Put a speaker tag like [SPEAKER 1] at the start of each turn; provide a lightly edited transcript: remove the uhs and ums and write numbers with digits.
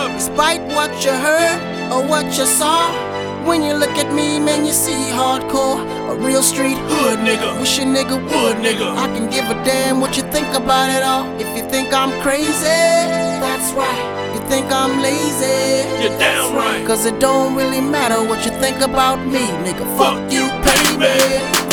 [SPEAKER 1] up.
[SPEAKER 2] Despite what you heard or what you saw, when you look at me, man, you see hardcore. A real street hood nigga. Wish a nigga would, nigga. I can give a damn what you think about it all. If you think I'm crazy, that's right. If you think I'm lazy,
[SPEAKER 1] You're damn right.
[SPEAKER 2] cause it don't really matter what you think about me, nigga. Fuck you, pay me.